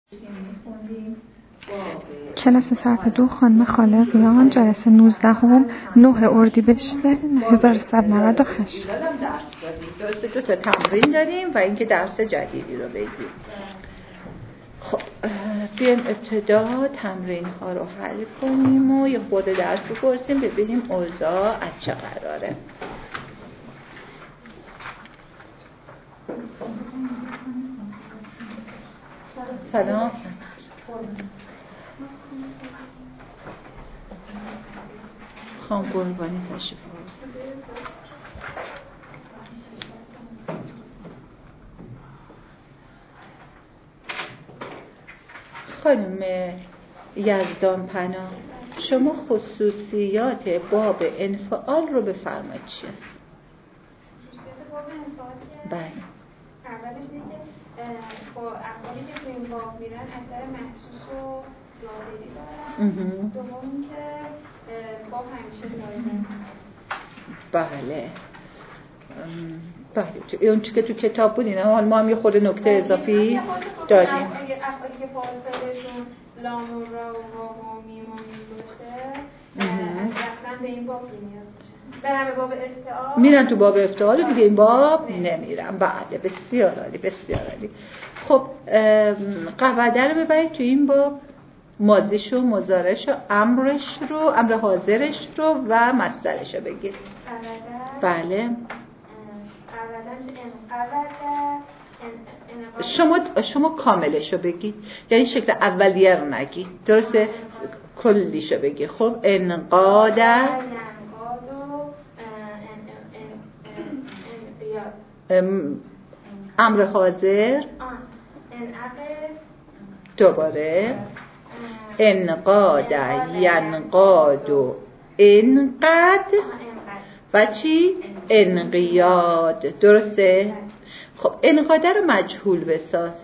کلاس ساعت 2 خانم خالقیان، جلسه 19 9 اردیبهشت 1398. درسته 2 تا تمرین داریم و اینکه درس جدیدی رو بگیم. خب بیایم ابتدا تمرین ها رو حل کنیم و یه خود درس بپرسیم ببینیم اوضاع از چه قراره. سلام. خانم قربانی تشریف خانم یزدان پناه، شما خصوصیات باب انفعال رو بفرمایید چی است؟ خصوصیات باب انفعال که بله اولش اینه که با افعالی که تو این باب میرن اثر محسوس و ظاهری دارن. دوم که باب همیشه دارن. بله بله اون چی که تو کتاب بود اینا ما هم یه خود نکته اضافی دادیم. افعالی که فاعل فعلشون لام و را و واو و میم و میم باشه رفتن به این باب نیاز میشه. برن به باب افتعال میرن تو باب افتعال و دیگه این باب نمیرن. بله بسیار عالی بسیار عالی. خب قواعد رو ببرید تو این باب، ماضیش و مضارعش و امرش رو، امر حاضرش رو و مصدرش رو بگید. بله شما کاملش رو بگید، یعنی شکل اولیه رو نگید، درسته؟ کلیش رو بگید. خب انقاد امر حاضر، دوباره انقاد ینقاد و انقد و چی؟ انقیاد، درسته؟ خب انقاده رو مجهول بساز.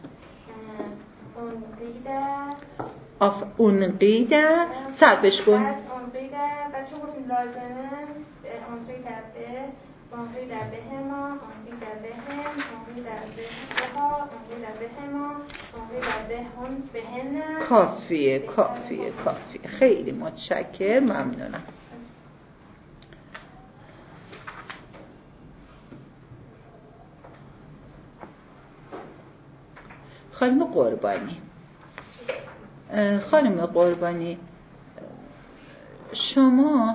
اونقیده صرفش کن. اونقیده بچه گفتیم لازمه اونقیده به اونقیده به هما اونقیده به هم اونقیده به ها اونقیده به هما اونقیده به هم به هنه. کافیه کافیه کافیه. خیلی متشکرم، ممنونم. خانم قربانی شما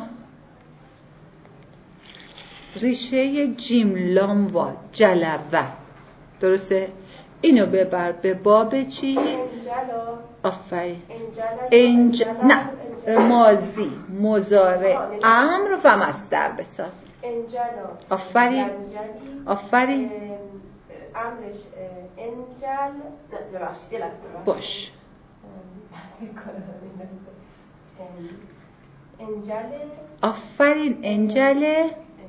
ریشه جیم لام وا جلوه، درسته؟ اینو ببر به باب چی؟ آفرین نه ماضی مضارع امر و مصدر بساز. آفرین آفرین امرش انجل باش. انجل آفرین انجل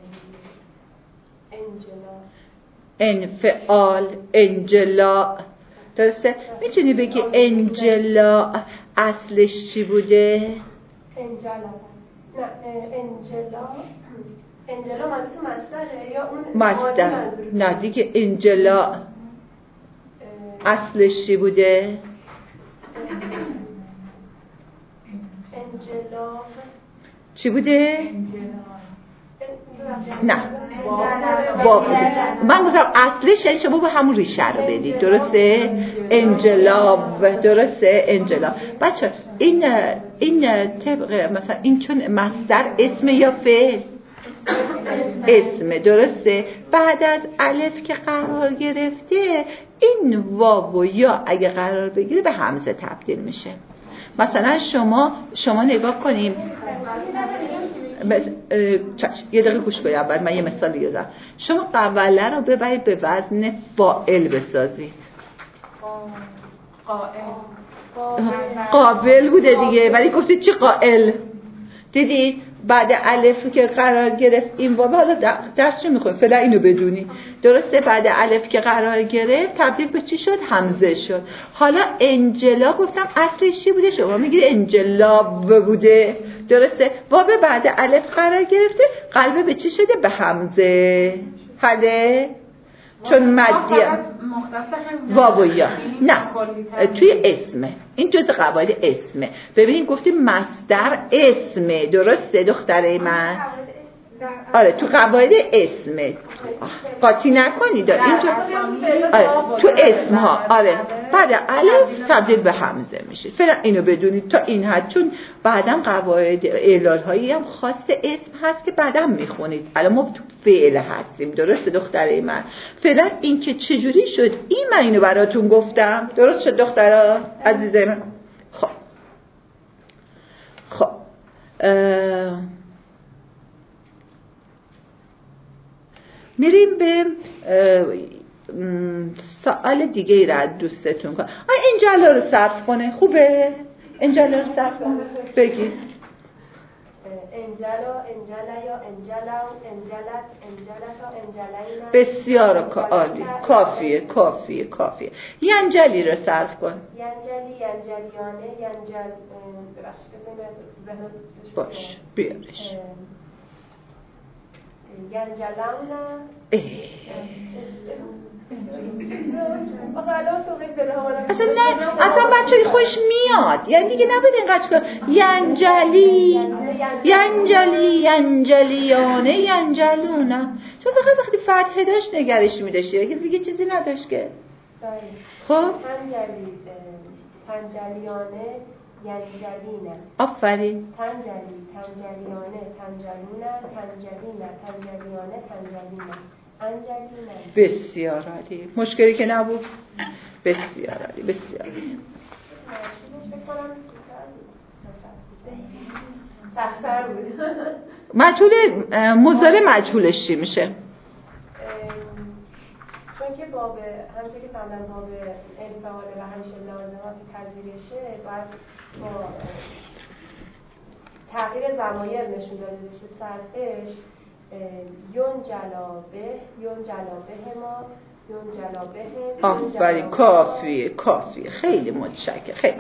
انفعال انجلا، درسته؟ میتونی بگی انجلا اصلش چی بوده؟ انجلا نه انجلا مصدره یا اون مصدر؟ نه دیگه انجلا اصلش چی بوده؟ انجلا چی بوده؟ نه باب. من گفتم اصلش یعنی شما با همون ریشه رو بدید، درسته؟ انجلاب، درسته؟ انجلاب. بچه این طبق مثلا این چون مصدر اسم یا فعل؟ اسم، درسته؟ بعد از الف که قرار گرفته این واو و یا اگه قرار بگیره به همزه تبدیل میشه. مثلا شما نگاه کنیم یه دقیقه گوش کنید اول من یه مثال دیگه دارم. شما قوله رو ببرید به وزن فاعل بسازید. قابل بوده دیگه ولی گفتید چه قائل. دیدید بعد الف که قرار گرفت این واو، حالا درس چه میخوای فعلا اینو بدونی، درسته؟ بعد الف که قرار گرفت تبدیل به چی شد؟ همزه شد. حالا انجلا گفتم اصلش چی بوده؟ شما میگید انجلا بوده، درسته؟ واو بعد الف قرار گرفته قلبه به چی شده؟ به همزه. حاله چون مدی واو و یا نه توی اسمه، این جز قواعد اسمه. ببینید گفتیم مصدر اسمه، درسته دختره من؟ آره تو قواعد اسمه، قاطی نکنید اینجا. آره تو اسم ها، آره بعد الف تبدیل به همزه میشه. فعلا اینو بدونید تا این حد، چون بعدم قواعد اعلال هایی هم خاص اسم هست که بعدم میخونید. الان ما تو فعل هستیم، درسته دختره من؟ فعلا این که چجوری شد این من اینو براتون گفتم، درست شد دخترها عزیزای من؟ خب میریم به سوال دیگه ای را دوستتون کنم. انجلا رو صرف کنه، خوبه؟ انجلا رو صرف کنه بگید. انجلا، انجلا یا انجلاو، انجلت، انجلتا، انجلینا. بسیار عالی، کافیه. ینجلی رو صرف کن. ینجلی، ینجلیانه، ینجل باش بیارش. ینجلاونا. اصلا نه، اصلا بچه خوش میاد، یعنی دیگه نباید اینقدر کن. ینجلی، ینجلیانه، ینجلونا. چون فقط وقتی فتحه داشت نگرش میداشتی، دیگه چیزی نداشت که. خب تنجلیانه، ینجلینا. آفرین. تنجلیانه، تنجلینا، تنجلینا، تنجلیانه، تنجلینا. بسیار عالی، مشکلی که نبود. بسیار عالی. سخت‌تر بود. مجهول مضارع مجهولش چی میشه؟ چون که باب همونطور که فهمیدم باب انفعاله و همیشه لازمات پذیرشه، باید با تغییر ضمایر نشون داده بشه صرفش. ینجلا به ما، ینجلا به. آفرین، کافیه. خیلی متشکرم. خیلی.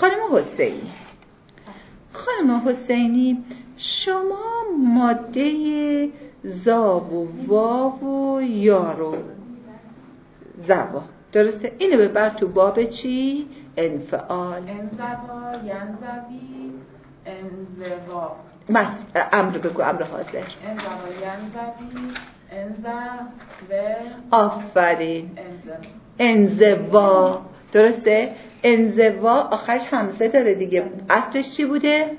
خانم حسینی شما ماده زاب و واو و یا رو زوا، درسته؟ اینو ببر تو باب چی؟ انفعال. انزوا، ینزوی، انزوا. امر بگو، امر حاضر. انزوا، ینزوی، انزوا. آفرین. انزوا، درسته؟ انزوا آخرش همزه داره دیگه. اصلش چی بوده؟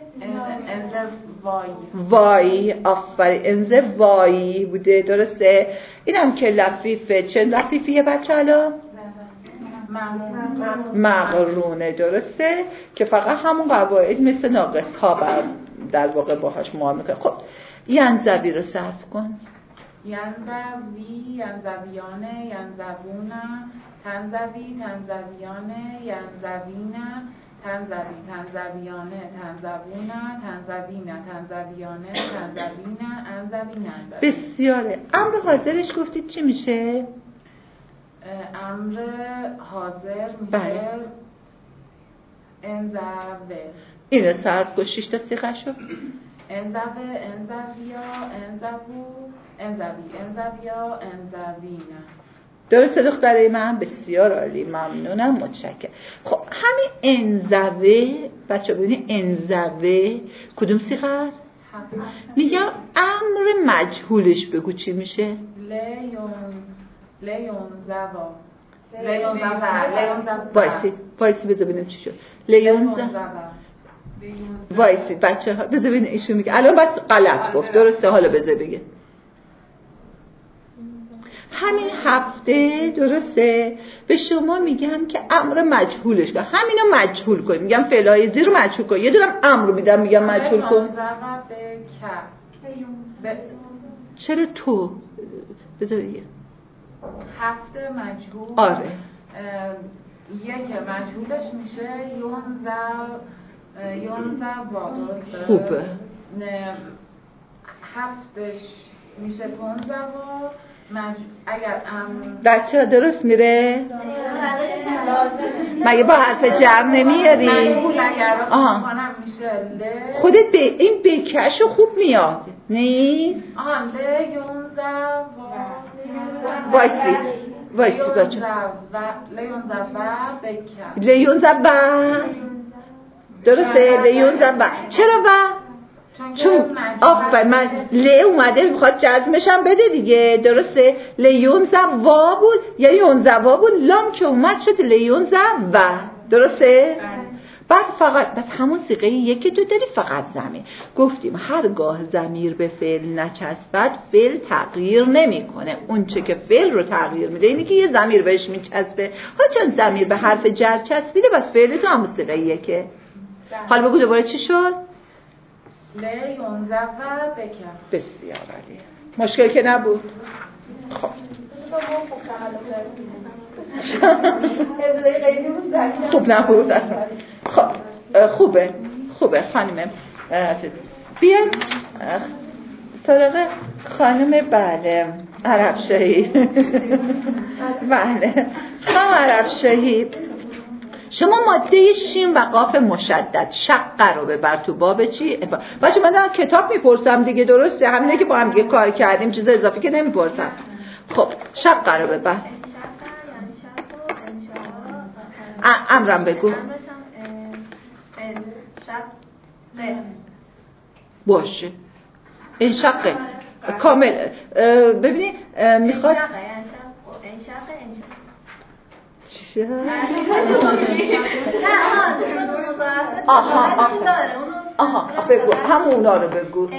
وای. آفرین، انزوایی بوده، درسته؟ اینم که لفیفه. چند لفیفیه بچه الان؟ مقرونه، درسته؟ که فقط همون قواعد مثل ناقص ها در واقع باهاش معامله کنه. خب ینزوی رو صرف کن. ینزوی، ینزویانه، ینزوونا، تنزوی، تنزویانه، ینزوینا، تنزوی، تنزویانه، تنزوونا، تنزوینا، تنزویانه، تنزوینا، انزوینا. بسیاره. امر حاضرش گفتید چی میشه؟ امر حاضر میشه انزوه. اینو صرف کن. 6 تا صیغه شو. انزوه، انزویا، انزوو، انزوی، انزویا، انزوینا. درسته دختره من؟ بسیار عالی، ممنونم، متشکرم. خب همین انزوه بچه ببینید، انزوه کدوم صیغه است؟ میگم امر مجهولش بگو چی میشه؟ لیونزوا. وایسی بذار ببینیم چی شد. لیونزوا. وایسی بچه ها بذار ببینیم ایشون میگه الان بس غلط گفت، درسته؟ حالا بذار بگه همین هفته، درسته؟ به شما میگم که امر مجهولش کن، همینو مجهول کن. میگم فعلای زیر رو مجهول کن، یه دونم امر میدم میگم مجهول کن. چرا تو؟ بذار بگه هفته مجهول. آره. یک مجهولش میشه یونزوا، درسته؟ خوبه. هفتش میشه پونزوا. اگر بچه ها درست میره؟ مگه با حرف جمع نمیاری؟ خودت این بکشو خوب میاد نیست؟ وایسی وایسی بچه لیون زبا بکن. لیون زبا درسته؟ لیون زبا چرا با؟ چون آفرین من لی اومده میخواد جزمشم بده دیگه درسته؟ لیون زبا بود یا یون زبا بود، لام که اومد شد لیون زبا درسته؟ بعد فقط بس همون صیغه یکی تو داری فقط ضمیر. گفتیم هرگاه ضمیر به فعل نچسبد فعل تغییر نمیکنه. اون چه که فعل رو تغییر میده اینی که یه ضمیر بهش میچسبه. حالا چون ضمیر به حرف جر چسبیده بس فعل تو همون صیغه یکه. حالا بگو دوباره چی شد؟ لیون زبا بکن. بسیار عالی. مشکل که نبود. خب خوب نبود. خب خوبه خانم. بیایم سراغ خانم بله عربشاهی. بله خانم عربشاهی شما ماده شین و قاف مشدد شقه رو ببر تو باب چی؟ بچه من در کتاب میپرسم دیگه درسته؟ همینه که با هم دیگه کار کردیم چیز اضافی که نمیپرسم. خب شقه رو ببر. امرم بگو. باشه انشقه کامل. ببینی میخواد چی شد؟ آها بگو همون اونا رو بگو.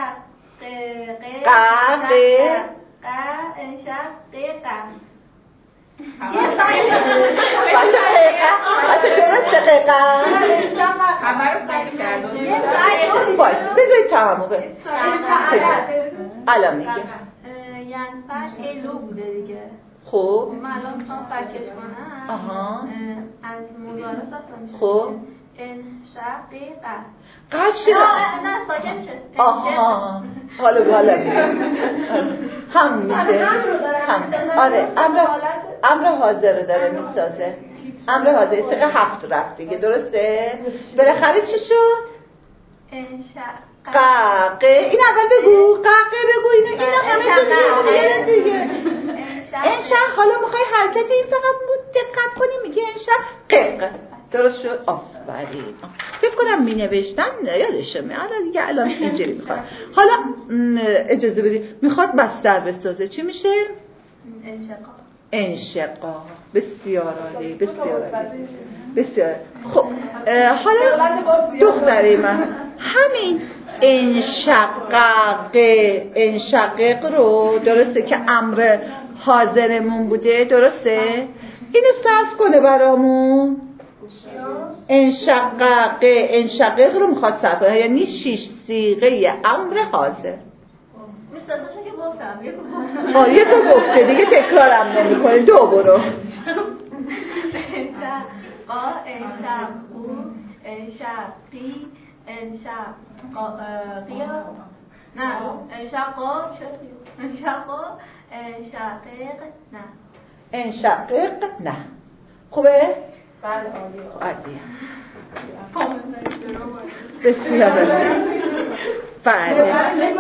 بذارید تمامو الان میگه یعنی فرق الو بوده دیگه. خب من الان میخوام فرقش کنم. از مضارع ساخته میشه. خب انشقیقه قد نه ساکن میشه. حالا هم میشه. آره امر حاضر رو داره میسازه. امر حاضر صیغه 7 رفت دیگه درسته؟ بالاخره چی شد؟ قاقه. این اول بگو قاقه بگو. اینا همه دیگه انشق. حالا میخوای حرکت این فقط دقت کنی میگه انشق. درست شد. آفرین. فکر کنم می نوشتم یادشم حالا دیگه الان اینجوری میخواد. حالا اجازه بدید میخواد بستر بسازه. چی میشه؟ انشقاق. بسیار عالی بسیار. خب حالا دختره من همین انشقاق رو درسته که امر حاضرمون بوده درسته؟ اینو صرف کنه برامون. انشقاق رو میخواد صرف کنه یعنی 6 صیغه امر حاضر. یکو گفته دیگه تکرارم نمی کنه. 2 برو. انشقی انشقاقیا نه انشقاق نه. خوبه؟ بله عالی. بسیار بله.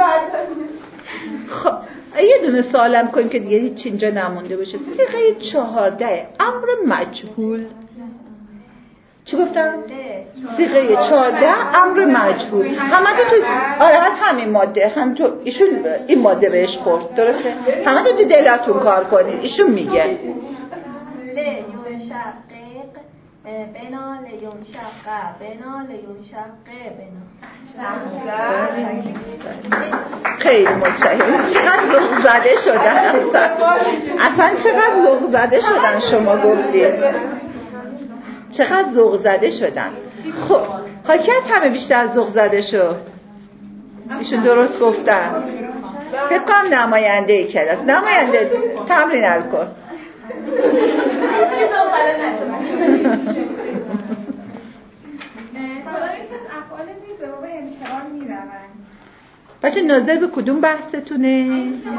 خب یه دونه سوالم کنیم که دیگه هیچ اینجا نمونده باشه. صیغه 14 امر مجهول. چی گفتم؟ صیغه 14 امر مجهول. همه تو همین ماده هم تو ایشون این ماده بهش خورد درسته؟ همه تو دلتون کار کنید. ایشون میگه بنا لیون شقه بنا لیون شقه بنا. خیلی متشکرم. چقدر ذوق زده شدن اصلا چقدر ذوق زده شدن شما گفتید. چقدر ذوق زده شدن. خب حاکیت همه بیشتر ذوق زده شد. ایشون درست گفتن. فکر کنم نماینده کلاس. نماینده تمرین کن. بچه ناظر به کدوم بحثتونه؟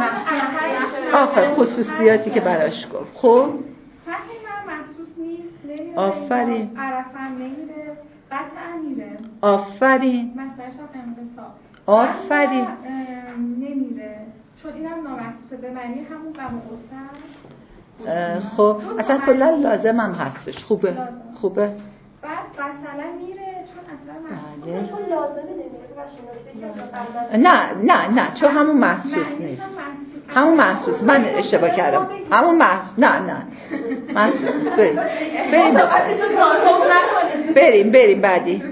خصوصیاتی که براش گفت. خب محسوس نیست. آفرین. عرفم نمیره. قطعا میره. آفرین. مثلاش انقطاع. آفرین. نمیره. چون اینم نامحسوسه به معنی همون غم و غصه. خب اصلا کلا لازم هم هستش. خوبه بعد مثلا میره چون اصلا محسوس چون لازمه نمیره نه چون همون محسوس نیست. همون محسوس. من اشتباه کردم. همون محسوس. نه محسوس نیست. بریم بعدی.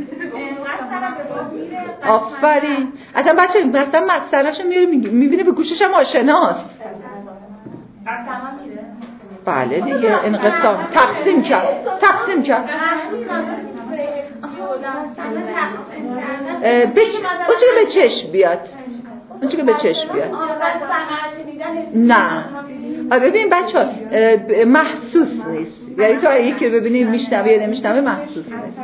آفرین. اصلا بچه مثلا مسئله‌شو میاره میبینه به گوشش هم آشناست. بله دیگه انقسام تقسیم کرد. اون چیزی به چشم بیاد. نه ببین بچه ها محسوس نیست. یعنی تو یکی ببینی میشنوه یا نمیشنوه محسوس نیست.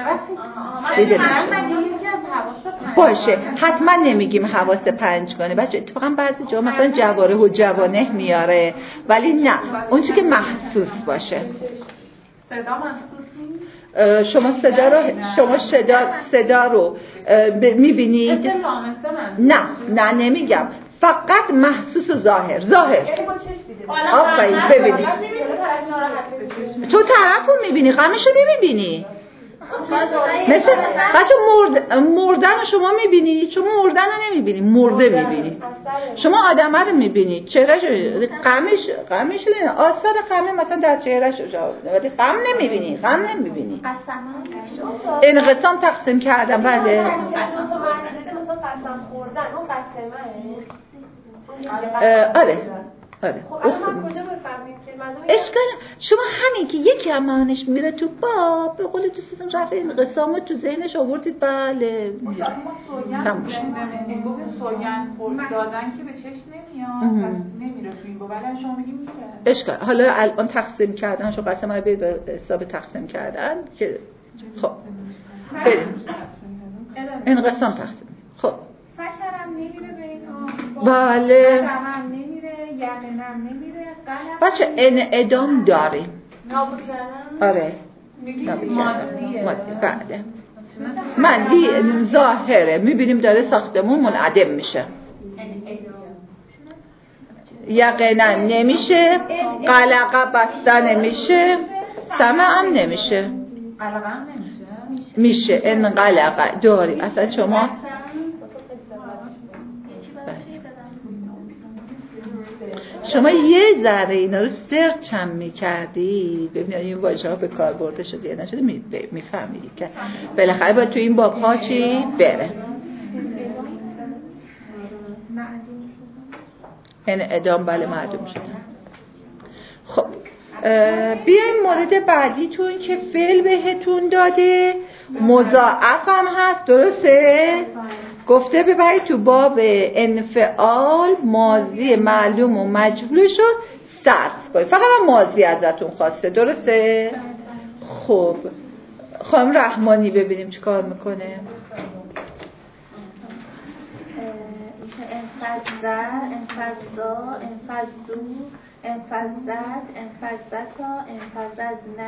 باشه حتما نمیگیم حواس 5 گانه بچه. اتفاقا بعضی جا مثلا جواره و جوانه میاره ولی نه اون چیزی که محسوس باشه. صدا محسوس نیست. شما صدا رو میبینید؟ نه نمیگم. فقط محسوس و ظاهر. آفرین ببینید. تو طرف رو میبینی غمش رو نمیبینی. مثل بچه مردن رو شما میبینی؟ چون مردن رو نمیبینی مرده میبینی. شما آدم رو میبینی چهرهش غمش آثار غم مثلا در چهرهش ولی غم نمیبینی. انقسام تقسیم کردم. بله آره اشکال شما همین که یکی امانش میره تو به قول دوستتون رفع انقسام تو ذهنش آوردید. بله تموم شد. سوگن دادن که به چشم نمیاد نمیره تو این ولی شما میگین میره. اشکال حالا الان تقسیم کردن شو قسم ما به حساب تقسیم کردن که خب بریم انقسام تقسیم. خب فکرم نمیره به این بله قلم نمیره یقینم نمیره بچه انعدام داریم. نابود کردن آره مادیه مادی ظاهره میبینیم داره ساختمون منعدم میشه. یقینا نمیشه. قلقه بستن نمیشه. سمع هم نمیشه. میشه انقلقه داری. اصلا شما یه ذره اینا رو سرچ هم میکردی ببینید این واژه ها به کار برده شده یا نشده میفهمیدی که بالاخره باید تو این باب ها چی بره. انعدام بله معدوم شده. خب بیایم مورد بعدیتون که فعل بهتون داده مضاعف هم هست. درسته؟ گفته ببرید تو باب انفعال ماضی معلوم و مجهولش رو صرف کنید. فقط هم ماضی ازتون خواسته. درسته؟ خب خانم رحمانی ببینیم چی کار میکنه. انفزت انفزتا انفزدنا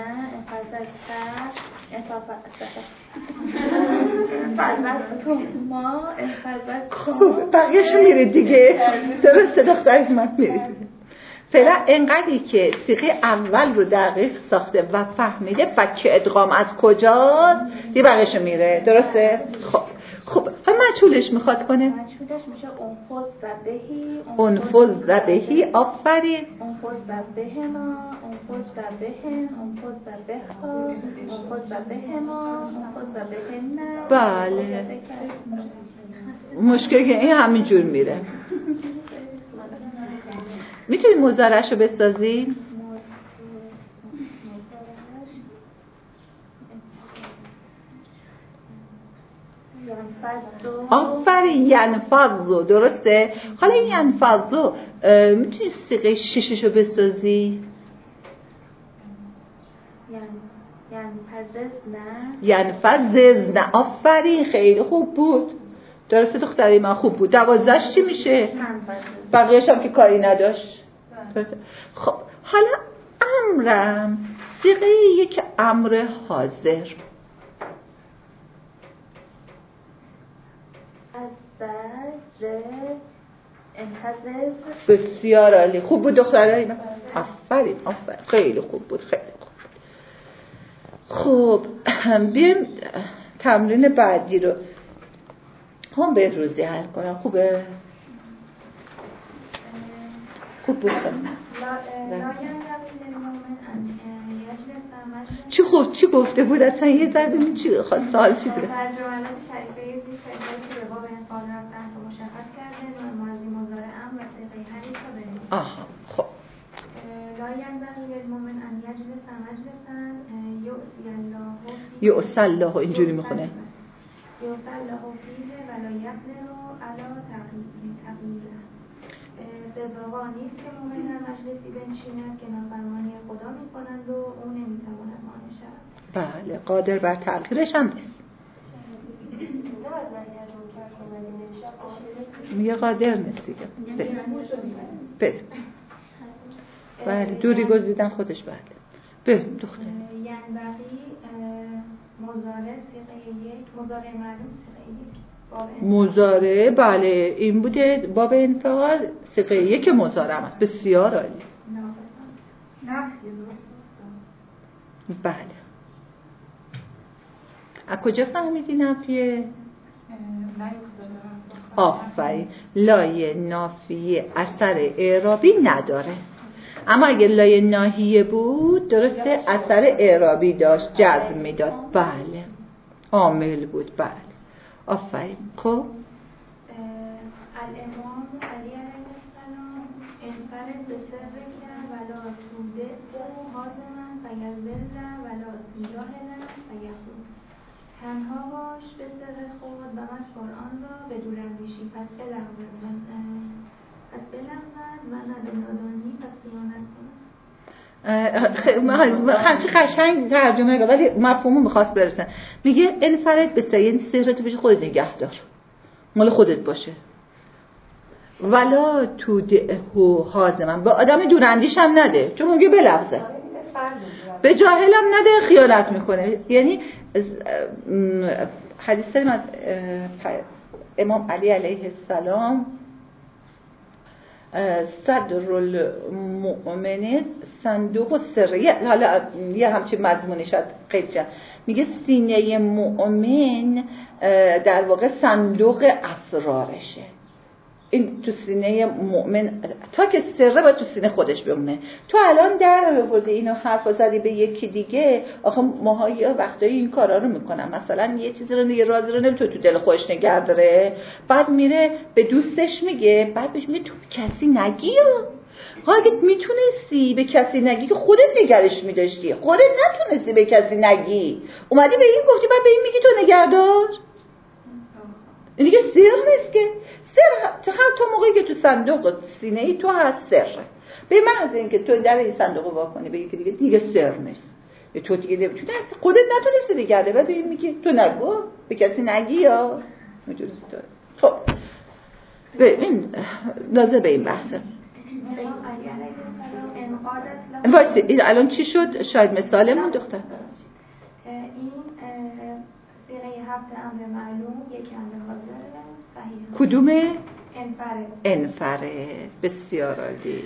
انفزت خب بقیهش میره دیگه. درسته دختر من میره. فعلا انقدری که صیغه اول رو دقیق ساخته و فهمیده فک ادغام از کجاست دیگه بقیهش میره. درسته؟ خب هم مجهولش میخواد کنه. مجهولش میشه انفذ ذبهی. آفرین. انفذ ذبهما انفذ ذبهن انفذ ذبها انفذ ذبهما انفذ ذبهن. بله مشکلی که این همینجور میره. میتونی مضارعش رو بسازی؟ آفرین ینفضو. درسته؟ حالا این ینفضو میتونی صیغه 6 رو بسازی؟ ینفضزن. آفرین خیلی خوب بود. درسته دختری من خوب بود. 12 چی میشه؟ بقیه‌اش هم که کاری نداشت. خب حالا امرم صیغه یک امر حاضر. بسیار عالی. خوب بود دخترای من. آفرین خیلی خوب بود. خب بیایم تمرین بعدی رو هم بهروزی حل کنم. خوبه؟ خوب بود خانم. چی گفته بود اصلا؟ یه ذره چی خواست سوال چی بوده؟ در جملات شریفه زیر که به باب انفعال رفتن رو مشخص کرده، ماضی مضارع امر و صیغه حریف رو بنویسید. آها خب. لا ينبغي للمؤمن ان يجلس مجلسا یؤسی الله اینجوری میخونه. یؤسی الله فیه ولا یقدر علی تغییره. سبقا نیست که مؤمن در مجلسی بنشیند که نافرمانی خدا میکنند و او نمیتواند مانع شود. بله قادر بر تغییرش هم نیست. میگه قادر نیست دیگه. بریم. بله دوری گزیدن خودش بله. بریم دختر. ینبغی مضارع صیغه یک، مضارع معلوم صیغه یک. مضارع بله این بوده باب انفعال صیغه یک مضارع است. بسیار عالی. بله. از کجا فهمیدی نفیه؟ آفرین. لایه نافیه اثر اعرابی نداره. اما اگه لایه ناهیه بود درسته اثر اعرابی داشت، جزم میداد. بله عامل بود. بله آفرین. خب الامام علی علیه السلام انفرد به سر کرد ولا توده تو حازمن فیزل ولا جاهلن فیخون. تنها باش به سر خود و مسپار آن را به دور اندیشی. پس بلغزد و نه به نادانی پس خیانت کنم. خیلی قشنگ ترجمه کرد ولی مفهومو میخواست برسن. میگه انفرد به سر، یعنی سرتو بشه خودت نگه دار، مال خودت باشه. ولا تودعه حازما، به آدم دوراندیش هم نده چون میگه بلغزه. به جاهل هم نده خیانت میکنه. یعنی حدیث داریم از امام علی علیه السلام صدر المؤمن صندوق سره، حالا یه همچین مضمونی شد قید شد. میگه سینه مؤمن در واقع صندوق اسرارشه. این تو سینه مؤمن تا که سره باید تو سینه خودش بمونه. تو الان در آورده اینو حرفا زدی به یکی دیگه. آخه ماها یه وقتایی این کارا رو میکنن. مثلا یه چیزی رو یه رازی رو نمیتونه تو دل خودش نگه داره، بعد میره به دوستش میگه، بعد بهش میگه تو کسی نگی. اگه میتونستی به کسی نگی که خودت نگرش میداشتی، خودت نتونستی به کسی نگی، اومدی به این گفتی بعد به این میگی تو نگهدار. این دیگه سر نیست که. سر هر تو موقعی که تو صندوق سینه ای تو هست سر. به محض اینکه تو در این صندوق وا کنی بگی که دیگه سر نیست، تو دیگه نمیتونی، خودت نتونستی بگرده و به این میگی تو نگو، به کسی نگی یا میتونستی تو. خب ببین لازم به این بحثه. واسه این الان چی شد؟ شاید مثالمون دختر این صیغه هفت امر معلوم یک امر حاضر صحیح. کدومه؟ انفرد. انفرد. بسیار عالی.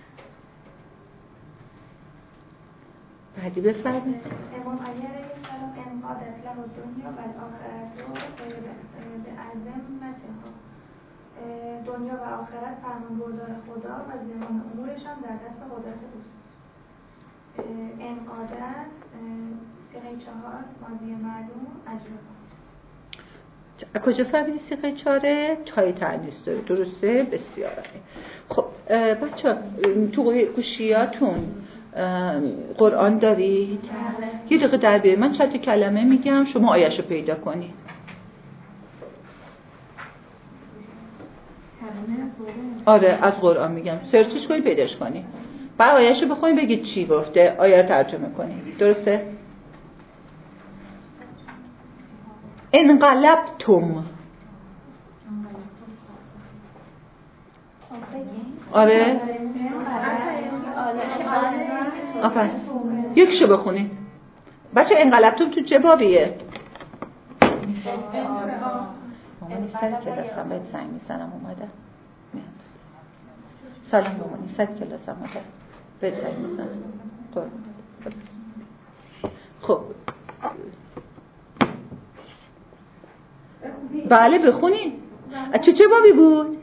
بعدی بفرمایید. امام علی علیه السلام انقادت له دنیا و آخرت به عظمتها. دنیا و آخرت فرمانبردار خدا و زمان امورشان در دست قدرت اوست. انقادت صیغه 4 ماضی معلوم اجرا. کجا فهمیدی صیغه 4 تای تأنیث داره؟ درسته؟ بسیار عالی. خب بچه‌ها تو گوشیاتون قرآن دارید؟ یه دقیقه در بیارید، من چند تا کلمه میگم شما آیه‌شو پیدا کنید. آره از قرآن میگم، سرچش کنید پیداش کنید، بعد آیه‌شو بخونید بگید چی گفته، آیه رو ترجمه کنید. درسته؟ انقلبتم. آره آفرین. یکشو بخونید بچه. انقلبتم تو چه بابیه؟ مامانی سر کلاسم باید زنگ میزنم اومده. سلام مامانی سر کلاسم اومده. بهتر میزنه. خب بله بخونیم. چه بابی بود؟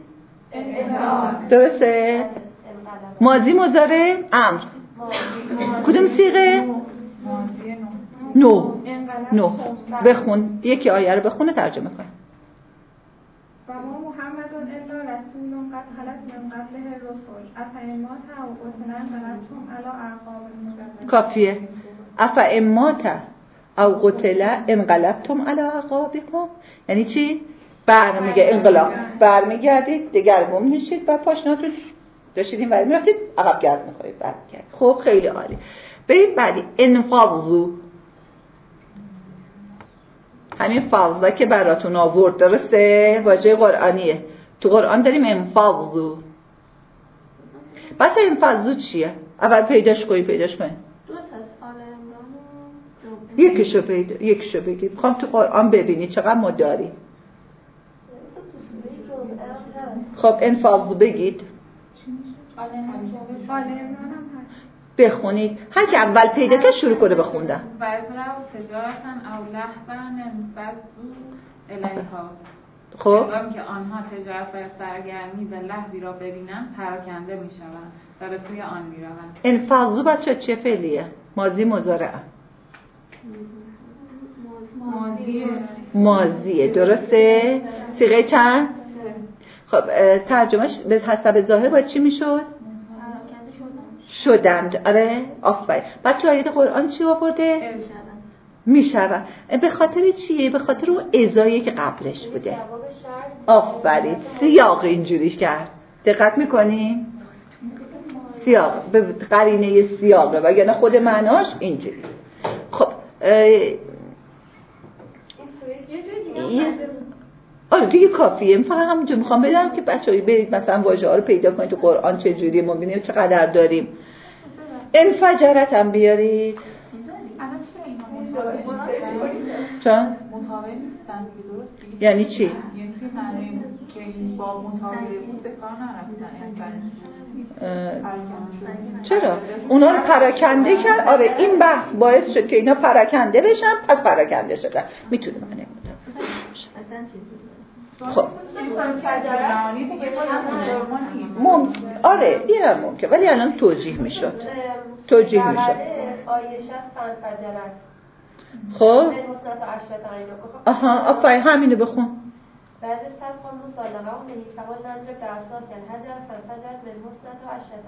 درسته؟ ماضی مضارع امر. کدوم صیغه؟ نو. بخون، یکی آیه رو بخونه ترجمه کن. و ما محمد الا رسول قد خلت من قبله الرسل افئمات او قتلا انقلبتم علی اعقابکم. کافیه. افئمات او قتلا انقلبتم علی اعقابکم یعنی چی؟ برمیگه انقلاب، برمیگردید دگرگون میشید و پاشناتون داشتید این وری میرفتید عقب گرد میخواید برمیگردید. خب خیلی عالی. بریم بعدی انفاضو. همین فضلا که براتون آورد درسته؟ واژه قرآنیه. تو قرآن داریم انفاضو. بچه انفاضو چیه؟ اول پیداش کنید. دو تا آل عمران یکیشو بگید. میخوام تو قرآن ببینید چقدر ما داریم. خب انفاضو بگید. آل عمران هم هست. بخونید. هر که اول پیدا که شروع کنه بخوندن. وزرا تجارتن او لهبن انفضو الیها. خب هنگامی که آنها تجارت و سرگرمی و لهوی را ببینند پراکنده میشوند و به سوی آن میروند. انفضو بچه چه فعلیه؟ ماضی مضارع. ماضیه درسته؟ صیغه چند؟ خب ترجمهش به حسب ظاهر باید چی میشد؟ شدند. آره آفرین. بعد تو آیه قرآن چی آورده؟ میشوند. به خاطر چیه؟ به خاطر اون ازایی که قبلش بوده. آفرین. سیاق اینجوریش کرد. دقت میکنیم؟ سیاق به قرینه سیاقه وگرنه خود معناش اینجوری. خب آره دیگه کافیه. فقط همونجا میخوام بدم که بچه‌ها برید مثلا واژه‌ها رو پیدا کنید تو قرآن چه جوریه، ما ببینیم چقدر داریم. انفجرت هم بیارید. چون مطابق نیستن که درستی؟ یعنی چی؟ یعنی که معنی که این با مطابقه بود به کار نرفتن. چرا؟ اونا رو پراکنده کرد. آره این بحث باعث شد که اینا پراکنده بشن، پس پراکنده شدن. میتونه من نمیدونم. خب آره این هم ممکن ولی الان توجیه میشد. آیه 60 فنفجرت. خب آها آفای همینو بخون. بعد استفقا مسالقه و منی فقال نظر به اصناف الحجر فنفجرت من مصنت و عشرت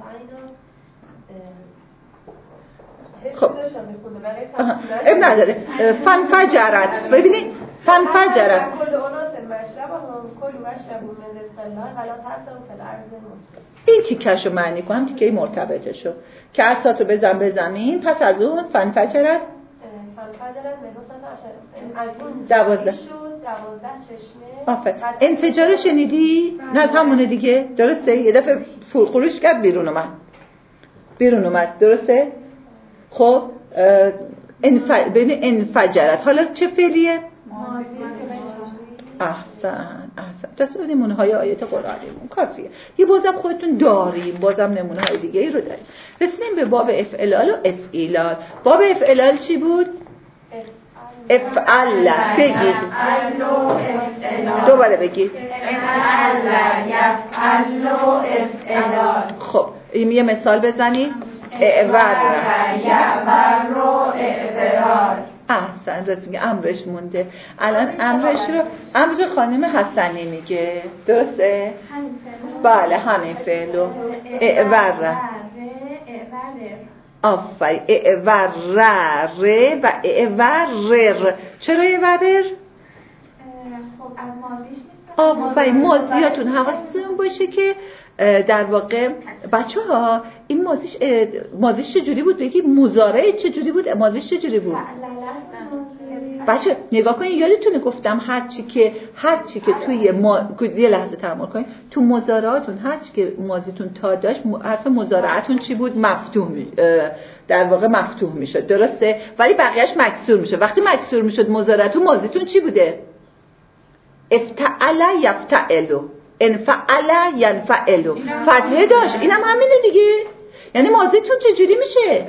عین. خب نداره. فنفجرت. ببینید فنفجرت این تیکشو معنی کنم، تیکه مرتبطه شو که اساتو بزن به زمین. پس از اون فنفجرت 12 چشمه. آفر انفجار شنیدی؟ نه همونه دیگه درسته. یه دفعه خروش کرد بیرون اومد درسته. خب بین انفجرت حالا چه فعلیه؟ احسن دست بودیم نمونه های آیات قرآنیمون کافیه. یه بازم خودتون داریم، بازم نمونه های دیگه ای رو داریم. رسیدیم به باب افعلال و افعیلال. باب افعلال چی بود؟ افعل. بگید دوباره بگید. افعل یفعل افعلال. خب یه مثال بزنید. اعور یعور اعورال. احسن راست میگه. امرش مونده. الان امر خانم حسنی میگه درسته؟ بله همین فعلو اعور. آفرین. اعور و اعورر. چرا اعورر؟ خب از ماضیش نیست. آفرین ماضیاتون حواستون باشه که در واقع بچه ها این ماضیش چجوری بود؟ بگی مضارع چجوری بود؟ ماضیش چجوری بود؟ بچه نگاه کنید یادتونه گفتم هرچی که توی یه لحظه تأمل کنید تو مضارعاتون هرچی که ماضیتون تا داشت حرف مضارعتون چی بود؟ مفتوح در واقع مفتوح میشد درسته؟ ولی بقیهش مکسور میشد. وقتی مکسور میشد مضارعتون ماضیتون چی بوده؟ افتعل یفتعلو، انفعل ینفعلو. فتحه داشت. اینم همینه دیگه. یعنی ماضیتون چجوری میشه؟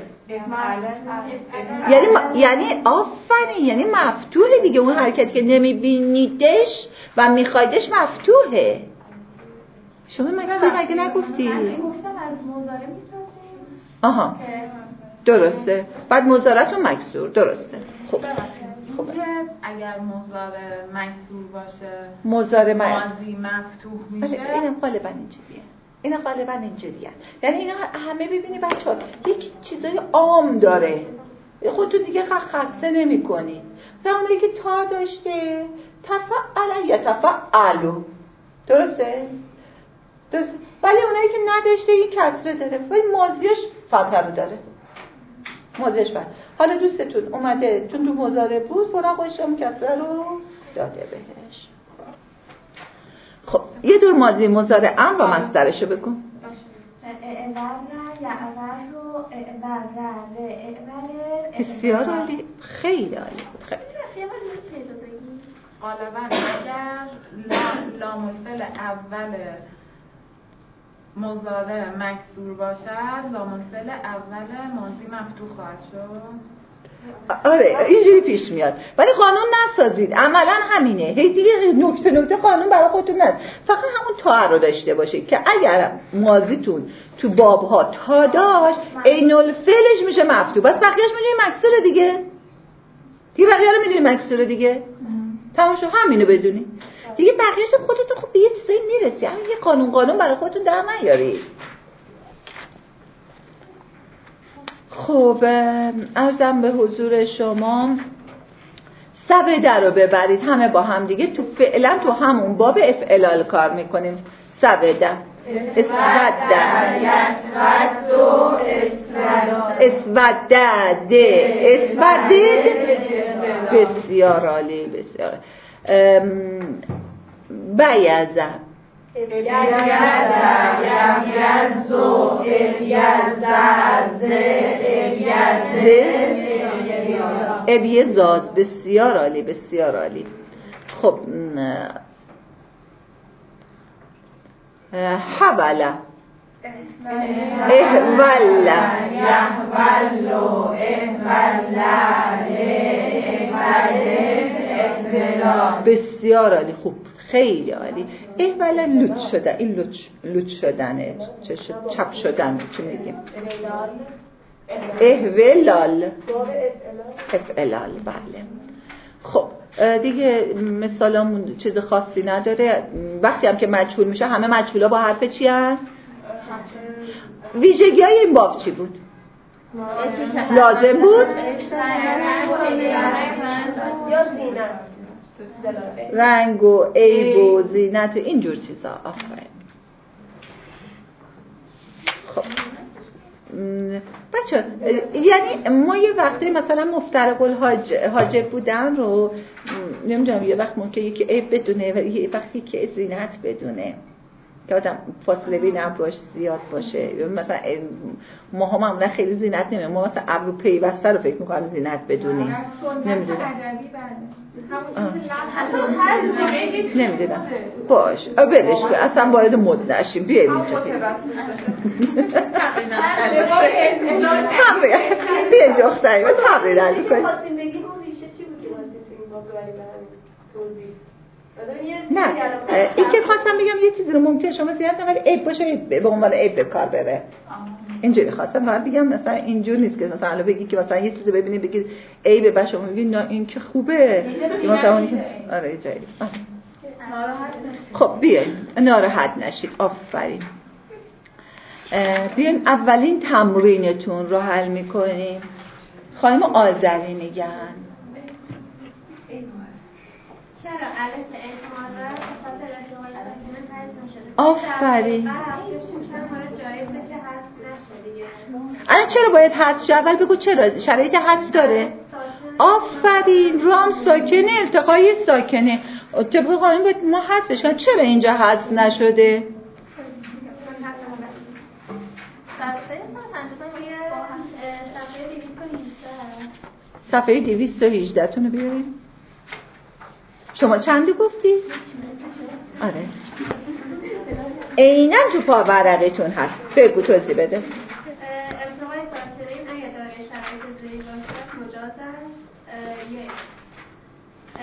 یعنی آفرین، یعنی مفتوحه دیگه. اون حرکتی که نمیبینیدش و میخوایدش مفتوحه. شما مگه نگفتی؟ من گفتم از مضارع میسازیم. آها درسته. بعد مضارعتون مکسور. درسته. خب اگر مضارع مکسور باشه مضارع ماضی مفتوح میشه. اینم غالبا اینجوریه. یعنی اینا همه ببینی بچه‌ها یک چیزای عام داره، خودتون دیگه خسته نمی‌کنی. مثلا اونایی که تا داشته تفعل یا تفعلو، درسته؟ ولی اونایی که نداشته این کسره داره ولی ماضیش فتحه رو داره. ماضیش فتحه. حالا دوستتون اومده تو مضارع بود فوراً خودش هم کسره رو داده بهش. خب یه دور ماضی مضارع امر و مصدرشو بگو. بسیار عالی، خیلی عالی بود. خیلی غالبا اگر لام الفعل اول مضارع مکسور باشد لام الفعل اول ماضی مفتوح خواهد شد. آره اینجوری پیش میاد، ولی قانون نسازید. عملا همینه. هی دیگه نکته قانون برای خودتون ند. فقط همون تا رو داشته باشید که اگر ماضیتون تو بابها تا داشت عین الفعلش میشه مفتوح، بس بقیه‌اش میدونی مکسوره دیگه بقیه رو میدونی مکسوره دیگه. تمام شد. همینو بدونی دیگه. بقیه‌اش خودتون خب به یه چیزایی میرسی. همین یه قانون برای خودتون در نیارید. خب عرضم به حضور شما سبده رو ببرید همه با هم دیگه. تو فعلا تو همون باب افعلال کار میکنیم. سبده اسوده بسیار عالی. بسیار بیازه ابیزاز. بسیار عالی، بسیار عالی. خب حوله احوله بسیار عالی. خوب خیلی عالی. احوله لوچ شده. این لوچ شدنه، چپ شدن که میگیم احولال افعلال. بله. خب دیگه مثالمون چیز خاصی نداره. وقتی هم که مجهول میشه همه مجهولا با حرف چی هست؟ ویژگی های این باب چی بود؟ لازم بود؟ رنگ و عیب و زینت و اینجور چیزا. آفرین. خب بچه یعنی ما یه وقتی مثلا مفترق الحاجب بودن رو نمیدونم یه وقت ممکنه یکی عیب بدونه و یه وقتی که زینت بدونه که آدم فاصله بین ابروش زیاد باشه. مثلا ما هم معمولا خیلی زینت نمیدونیم. ما مثلا ابرو پیوسته رو فکر میکنم زینت بدونیم. نمیدونم نمیدونم. باش بلش کن اصلا وارد مد نشیم. بیایم اینجا بیایم دختریم تبریر علی کنیم. نه این که خواستم بگم یه چیزی رو ممکنه شما زیاد ولی عیب باشه به عنوان عیب به کار بره. اینجوری خواستم فقط بگم مثلا اینجور نیست که مثلا بگی که مثلا یه چیزی ببینید بگید عیبه بعد شما میگید نه این که خوبه مثلا اون که آره جایی. خب بیاین ناراحت نشید. آفرین. بیاین اولین تمرینتون رو حل میکنیم. خانم آذری میگن چرا الف اعتماد را خاطر اشتغال ساکنه حذف نشده؟ آفرین. جایزه که حذف نشه دیگه. الان چرا باید حذف شه؟ اول بگو چرا شرایط حذف داره. آفرین. رام ساکنه التقای ساکنه طبق قانون باید ما حذفش کنیم. چرا اینجا حذف نشده؟ صفحه 218 تونو بیاریم. شما چندی گفتی؟ آره عیناً تو پا ورقتون هست. بگو توضیح بده.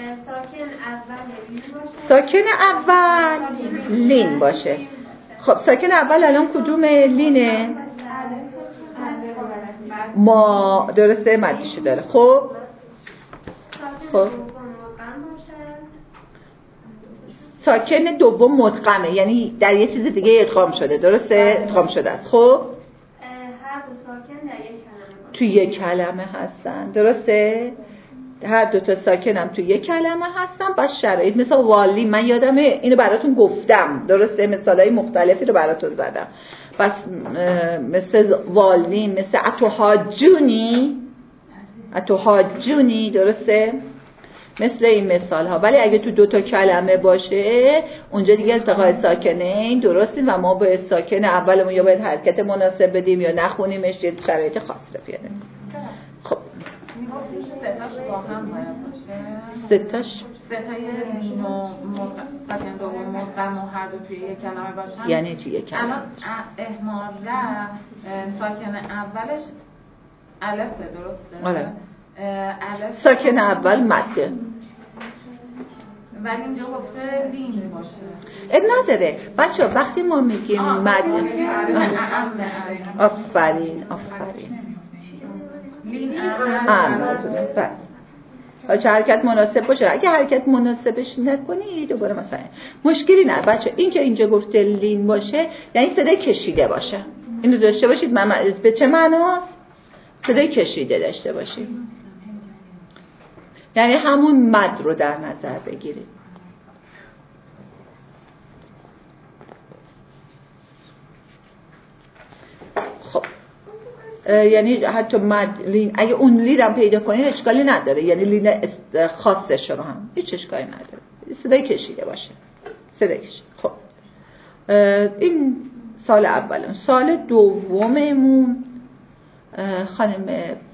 ساکن اول لین باشه. ساکن اول لین باشه. خب ساکن اول الان کدوم لینه؟ ما درسته مدیشو داره. خب ساکن دوم مدغمه، یعنی در یه چیز دیگه ادغام شده. درسته؟ ادغام شده است. خب هر دو ساکن در یک کلمه تو یک کلمه هستن. درسته؟ هر دو تا ساکن هم تو یک کلمه هستن. بس شرایط مثل والی، من یادمه اینو براتون گفتم. درسته؟ مثالای مختلفی رو براتون زدم. بس مثل والی، مثل اتوحاجونی، درسته؟ مثل این مثال ها. ولی اگه تو دو تا کلمه باشه اونجا دیگه التقاء ساکنین درستین و ما به ساکن اولمون یا باید حرکت مناسب بدیم یا نخونیمش، یه شرایط خاص رو پیاده کنیم. خب میگفتیم که ستاش با هم باید باشه. ستاش ستای لین و ساکن دوم مدغم و هر دو توی یک کلمه باشن. یعنی توی یک کلمه. الان احماله ساکن اولش الفه، درسته؟ آره. الف ساکن اول مده. ولی اینجا گفته لین باشه. اب نداره بچه ها، وقتی ما میگیم مد. آفرین لین چه حرکت مناسب باشه. اگه حرکت مناسبش نکنی دوباره مثلا مشکلی نه بچه. این که اینجا گفته لین باشه یعنی صدای کشیده باشه. اینو داشته باشید. به چه معناست؟ صدای کشیده داشته باشید، یعنی همون مد رو در نظر بگیرید. خب یعنی حتی مد لین، اگه اون لین هم پیدا کنید اشکالی نداره، یعنی لین خاصش رو هم هیچ اشکالی نداره. صدای کشیده باشه، صدای کشیده. خب این سال اولم. سال دوممون خانم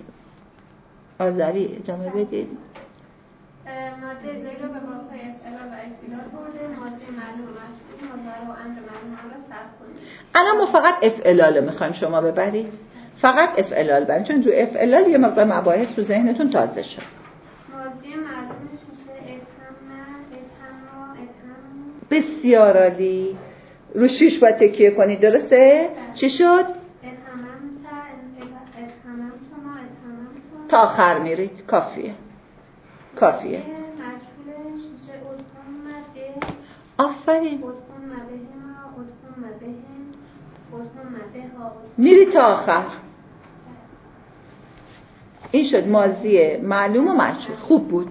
آذری ادامه بدید. ماده زیر رو به واسطه افعال و اکسیدات برده. ماده معلوم مشهور ماده و امر معلوم رو صرف کنید. الان ما فقط افعال رو میخوایم شما ببرید، فقط افعال برید، چون تو افعال یه مقدار مباحث تو ذهنتون تازه شد. ماده معلومش میشه اتهم. بسیار عالی. رو 6 باید تکیه کنید. درسته؟ چی شد؟ تا آخر میرید. کافیه. آفرین. میری تا آخر. این شد ماضی معلوم و مجهول. خوب بود.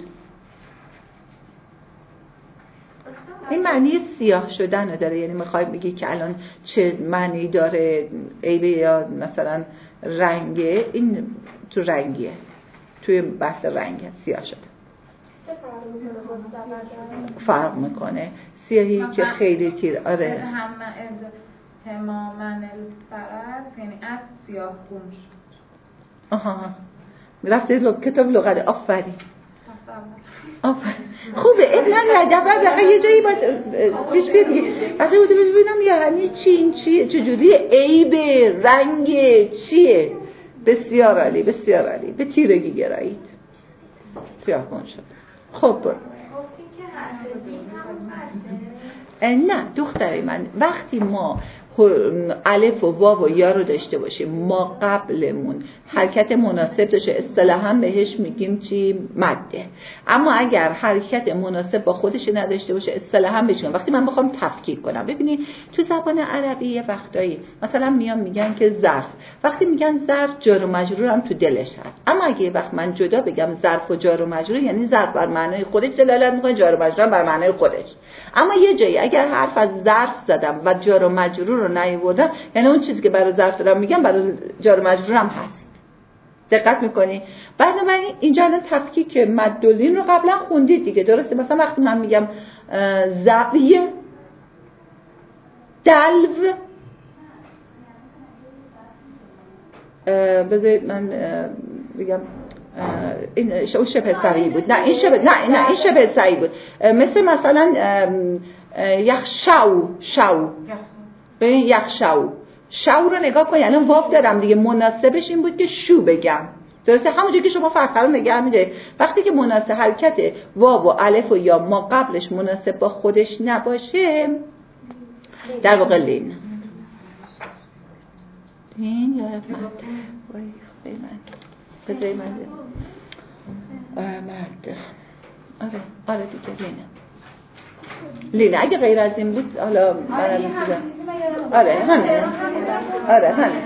این معنی سیاه شدن داره، یعنی میخوای بگی که الان چه معنی داره، عیبه یا مثلا رنگه. این تو رنگیه، توی بحث رنگه سیاه شده. چه فرق میکنه. سیاهی که خیلی تیر. آره تماما الفرس یعنی از سیاه گم شد. آها میرفته کتاب لغت. آفرین. خوبه. اب نداره یه جایی باید پیش بیاد دیگه. وقتی بوده ببینم یعنی چی، این چیه، چجوری، عیب، رنگ چیه. بسیار عالی. به تیرگی گرایید. سیاه گم شد. خب نه دختری من، وقتی ما الف و واو و یا رو داشته باشیم، ما قبلمون حرکت مناسب داشته، اصطلاحاً بهش میگیم چی؟ مده. اما اگر حرکت مناسب با خودش نداشته باشه اصطلاحاً بهش میگم. وقتی من بخوام تفکیک کنم، ببینید تو زبان عربی یه وقتایی مثلا میگن که ظرف، وقتی میگن ظرف جار و مجرور هم تو دلش هست. اما اگه یه وقت من جدا بگم ظرف و جار و مجرور، یعنی ظرف بر معنای خودش دلالت میکنه، جار و مجرور بر معنای خودش. اما یه جایی اگر حرف از ظرف زدم و جار و مجرور رو نیاوردم، یعنی اون چیزی که برای ظرف دارم میگم برای جار و مجرور هم هست. دقت میکنی؟ بنابراین اینجا الان تفکیک مد و لین رو قبلا خوندید دیگه، درسته؟ مثلا وقتی من میگم زاویه، دلو، بذارید من بگم این شبه سعی بود. نه این شبه سعی بود. مثلا یخشو ببین یخشو رو نگاه کنی، الان واو دارم دیگه، مناسبش این بود که شو بگم. درسته؟ همونجوری که شما فتحه رو نگه میده وقتی که مناسب حرکت واو و الف و یا ما قبلش مناسب با خودش نباشه در واقع لین یا بذاری من آره دیگه لینه اگه غیر از این بود حالا آره همین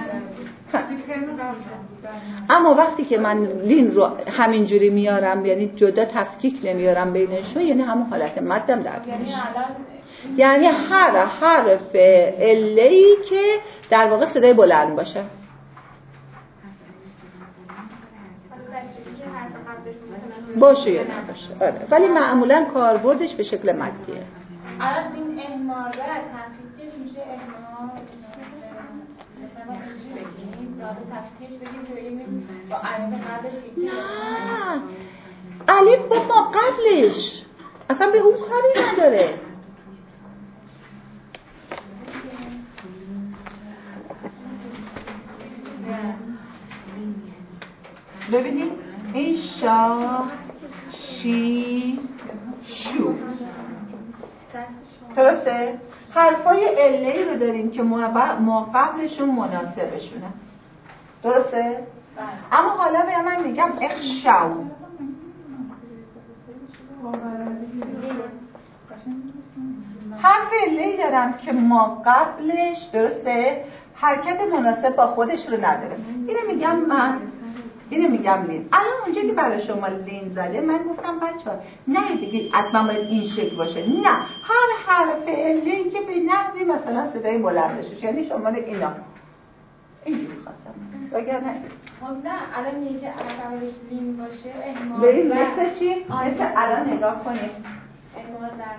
اما وقتی که من لین رو همینجوری میارم یعنی جدا تفکیک نمیارم بینشون یعنی همون حالت مدم در یعنی هر حرف عله‌ای که در واقع صدای بلند باشه باشه یا نباشه آره. ولی معمولا کاربردش به شکل مدیه. الان این اهمال را تفکیکش میشه اهمال مثلا چی بگیم داده تفکیکش بگیم که بگیم با الف قبلش نه الف با ما قبلش اصلا به اون کاری نداره. ببینید این شا شی شو درسته؟ حرفای عله‌ای رو داریم که ما قبلشون مناسبشونه درسته؟ اما حالا به من میگم اخشاو حرف عله‌ای دارم که ما قبلش درسته؟ حرکت مناسب با خودش رو نداره. اینو میگم لین. الان اونجا که برای شما لین زده من گفتم بچه‌ها نه دیگه حتما باید این شکل باشه. نه هر حرف عله‌ای که به نحوی مثلا صدای بلند بشه یعنی شما اینا اینجوری خواستم وگرنه نه الان میگه که اولش لین باشه اهمال بریم مثل چی؟ مثل الان نگاه کنید اهمال در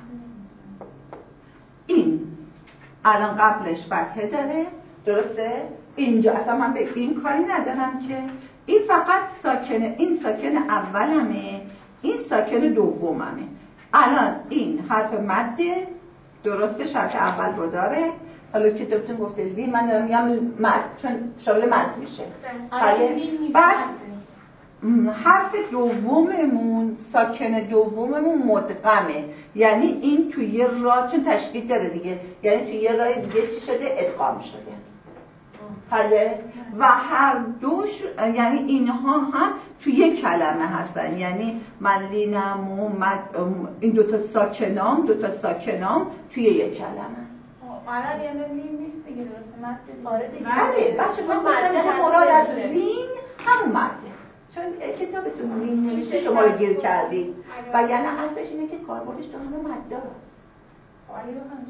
این الان قبلش فتحه داره درسته؟ اینجا اصلا من به این کاری ندارم که این فقط ساکنه این ساکن اولمه این ساکن دوممه. الان این حرف مده درسته شرط اول رو داره حالا کتابتون گفته لین من دارم میگم مد چون شامل مد میشه. بعد حرف دوممون ساکن دوممون مدغمه یعنی این توی یه راه چون تشدید داره دیگه یعنی توی یه راه دیگه چی شده ادغام شده حاله و هر دوش یعنی اینها هم توی یک کلمه هستن یعنی من لینم و این دوتا ساکنام توی یک کلمه الان یعنی لین نیست دیگه درسته مد وارد دیگه بله بچه من گفتم که مراد از لین همون مده چون کتابتون لین نمیشه شما رو گیر کردید و یعنی اصلش اینه که کاربردش تو همه مده هست آلی بخوام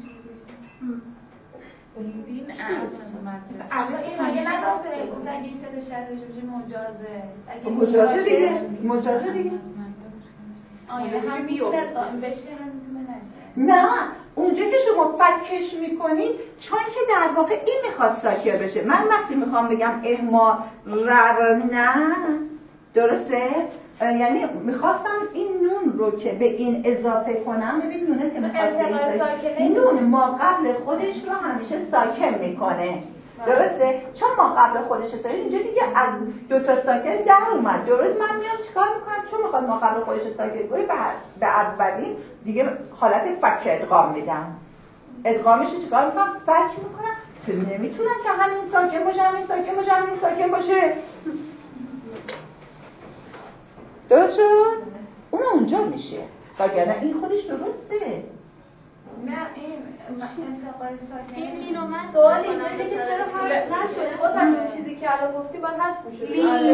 لین اما این مگه نگفته اگه این صدا شرطش بشه مجازه دیگه آیا هم بیوده بشه هم میتونه نشه نه اونجا که شما فکش میکنید چون که در واقع این میخواد ساکن بشه من وقتی میخوام بگم اهما ررنه درسته؟ یعنی میخواستم این نون رو که به این اضافه کنم ببین نونه که میخواستم نون ما قبل خودش رو همیشه ساکن میکنه درسته؟ چون ما قبل خودش ساکن اینجا دیگه از دوتا ساکن در اومد درست من میام چیکار میکنم چون میخواد ما قبل خودش ساکن کنه به اولین دیگه حالت فک ادغام میدم ادغامش چیکار میکنم؟ فک میکنم که نمیتونم که همین ساکن باشه همین ساکن باشه درست شد؟ اون اونجا میشه وگرنه این خودش درسته نه این انتقال ساکن این لین و من سوال اینجایی که چرا حرف نشد خود همین چیزی که الان گفتی باید حذف میشد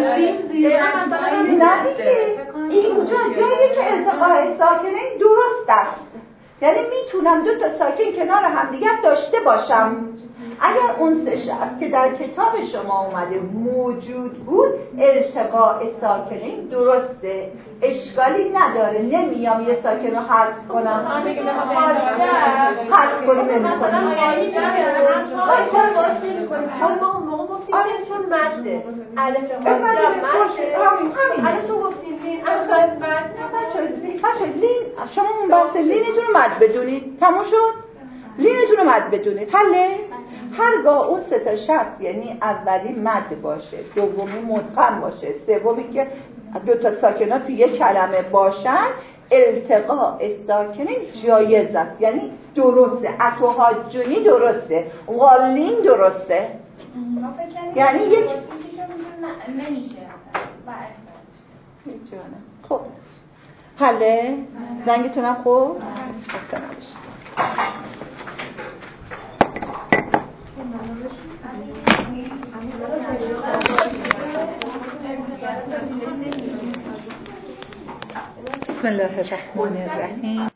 نه دیگه اینجا جایی که انتقال ساکنه درست است یعنی میتونم دو تا ساکن کنار همدیگر داشته باشم اگر اون سه شرط که در کتاب شما اومده موجود بود التقاء ساکنین درسته اشکالی نداره نمیام یه ساکن رو حذف کنم حذف کنیم نمی‌کنم چرا باش نمی‌کنیم حالا ما اون موقع گفتیم چون مده الف الان تو گفتیم لین بچه لین شما اون بحث لینتون رو مد بدونید تموم شد لینتون رو مد بدونید حله هرگاه اون سه تا شرط، یعنی اولی مد باشه، دومی مدغم باشه، سومی که دو تا ساکنات توی یک کلمه باشن، التقاء ساکنین جایز است، یعنی درسته. اتحاجونی درسته، غالین درسته، یعنی یک نمیشه. خب حله زنگتونم خوب بسم الله الرحمن الرحیم.